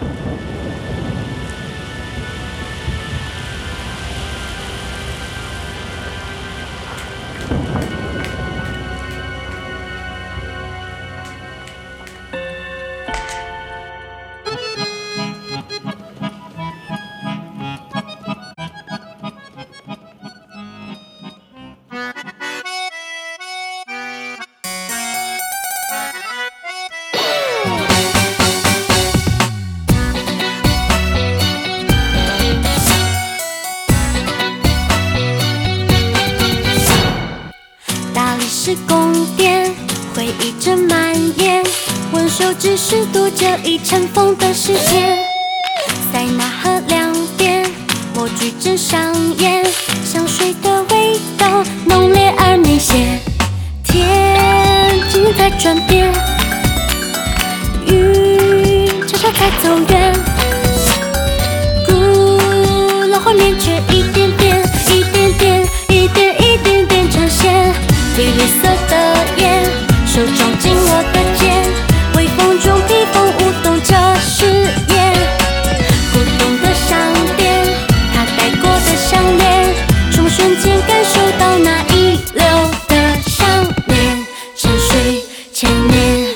是宫殿，回忆着蔓延，温手指是读着已尘封的时间。塞纳河两边，默剧正上演，香水的味道浓烈而明显。天静在转变，云悄悄在走远，古老画面却一点点、一点点、一点点呈现。碧绿色的眼，手装进我的肩，微风中披风舞动着誓言。古董的项链，他戴过的项链，什么瞬间感受到那遗留的想念，沉睡千年。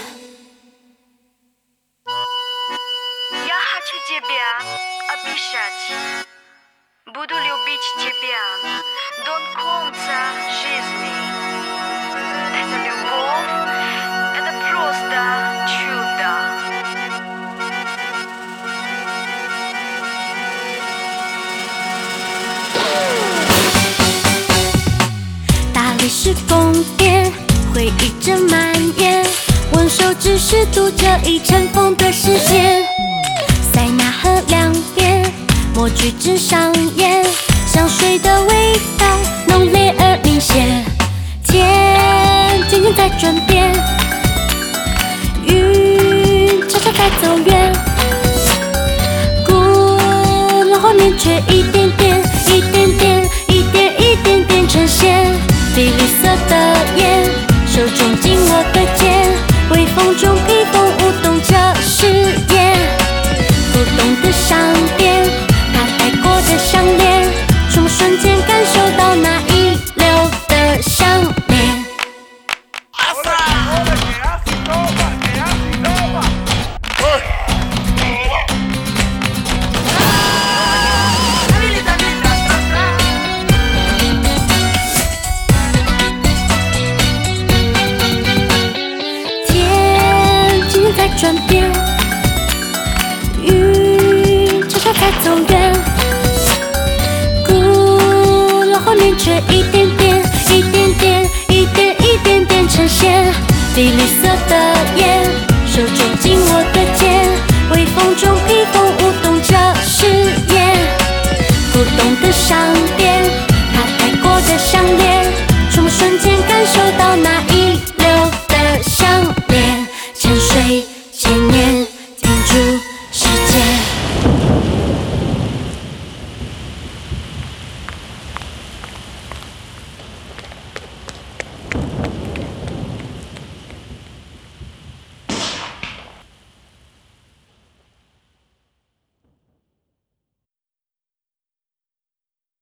Я хочу тебя обещать, буду любить тебя до конца жизни.Это любовь, это просто чудо. 大理石宫殿，回忆着蔓延，温手指是读着已尘封的时间。塞纳河两边，默剧正上演，香水的味道浓烈而明显。天渐渐在转变，云悄悄在走远，古老画面却一点点、一点点、一点点呈现。碧绿色的眼，手中紧握的剑，微风中披风舞动着誓言。古董的项链，他戴过的项链，什么瞬间感受到那遗留的想念。天渐渐在转变，云悄悄在走远，古老画面却一点